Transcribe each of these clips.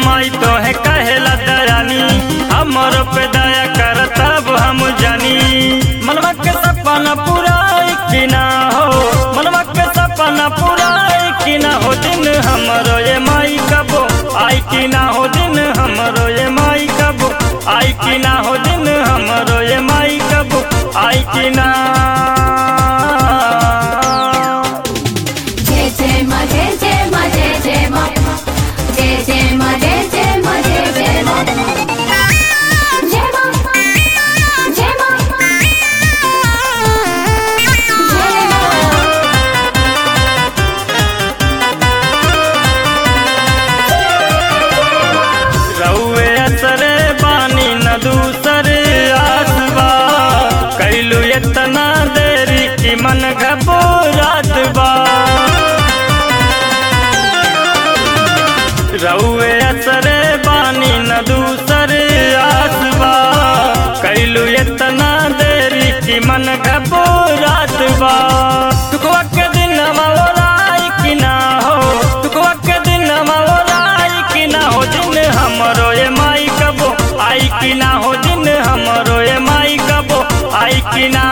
माई तो है कहेला दयानी, हमर पे दया कर तब हम जानी। मनवा के सपना पूरा कि ना हो, मनवा के सपना पूरा कि ना हो, दिन हमरो ये माई कबो आई कि ना हो, दिन हमरो ये माई कबो आई कि ना हो, दिन हमरो ये माई कबो आई कि ना। दूसरे आसबा कैलू इतना देरी कि मन घबरात बा, रउए असरे बानी न दूसरे आसबा कैलू इतना देरी कि मन घबरात बा। दुखवा के दिन मौलाई कि ना हो, दुखवा के दिन मौलाई कि ना हो, दिन हमरो ये माई कबो आई कि ना हो, दिन हमरो ये माई कबो आई कि ना।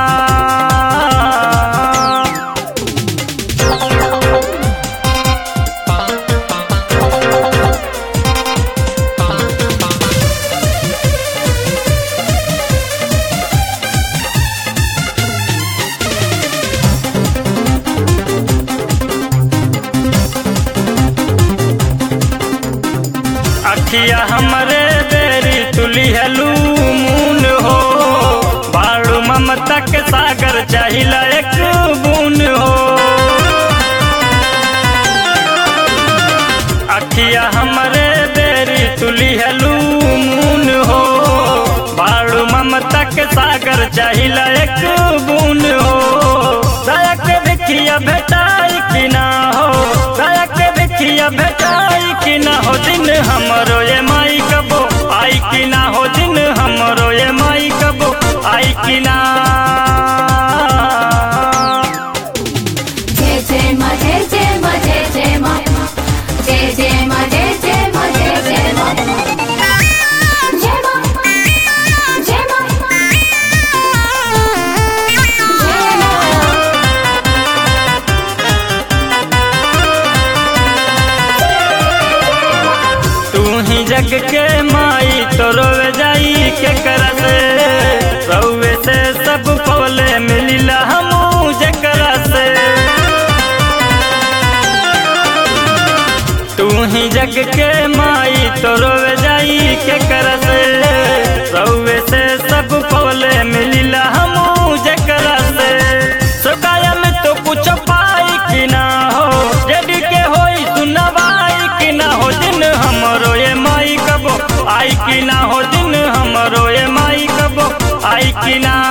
अखिया हमरे बेरी तुली हलू मून हो, बाड़ू ममता के सागर चाहिला एक बून हो। अखिया हमरे बेरी तुली हलू मून हो, बाड़ू ममता के सागर चाहिला एक बून हो। दया के देखिया भेटाई कि ना हो, दया के देखिया भेटाई कि ना हो, दिन हमरो ये माई कबो आई कि ना हो, दिन हमरो ये माई कबो आई कि ना। जग के माई तो रोवे जाई के करस, रउवे से सब पवले मिलिला हमू जकरा से। तू ही जग के माई तो रोवे जाई के करस, रउवे से सब पवले मिलिला हमू जकरा से। सुकाया में तो कुछ पाई कि ना हो, जड के होई सुनवाई कि ना हो, दिन हमरो ये आई कि ना हो, दिन हमरो ये माई कबो आई कि ना।